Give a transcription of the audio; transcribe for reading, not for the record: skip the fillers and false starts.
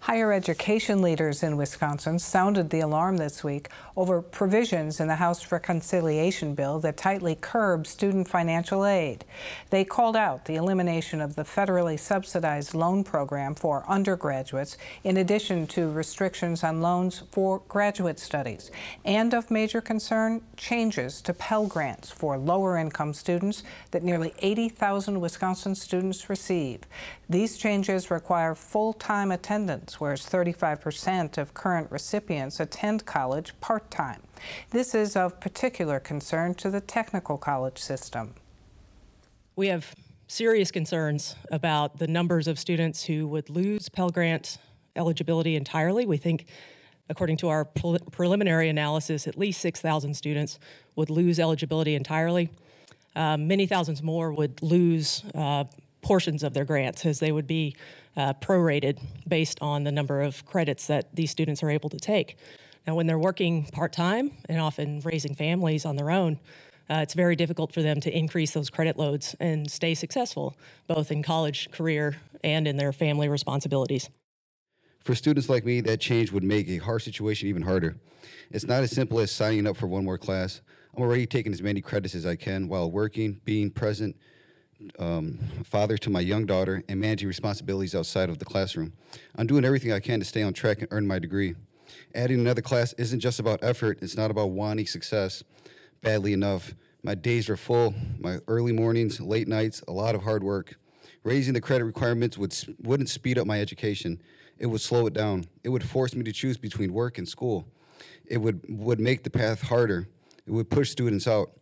Higher education leaders in Wisconsin sounded the alarm this week over provisions in the House Reconciliation Bill that tightly curb student financial aid. They called out the elimination of the federally subsidized loan program for undergraduates, in addition to restrictions on loans for graduate studies. And of major concern, changes to Pell Grants for lower-income students that nearly 80,000 Wisconsin students receive. These changes require full-time attendance, whereas 35% of current recipients attend college part-time. This is of particular concern to the technical college system. We have serious concerns about the numbers of students who would lose Pell Grant eligibility entirely. We think, according to our preliminary analysis, at least 6,000 students would lose eligibility entirely. Many thousands more would lose portions of their grants, as they would be prorated based on the number of credits that these students are able to take. Now, when they're working part-time and often raising families on their own, it's very difficult for them to increase those credit loads and stay successful, both in college, career, and in their family responsibilities. For students like me, that change would make a hard situation even harder. It's not as simple as signing up for one more class. I'm already taking as many credits as I can while working, being present, father to my young daughter, and managing responsibilities outside of the classroom. I'm doing everything I can to stay on track and earn my degree. Adding another class isn't just about effort. It's not about wanting success badly enough. My days are full, my early mornings, late nights, a lot of hard work. Raising the credit requirements wouldn't speed up my education. It would slow it down. It would force me to choose between work and school. It would make the path harder. It would push students out.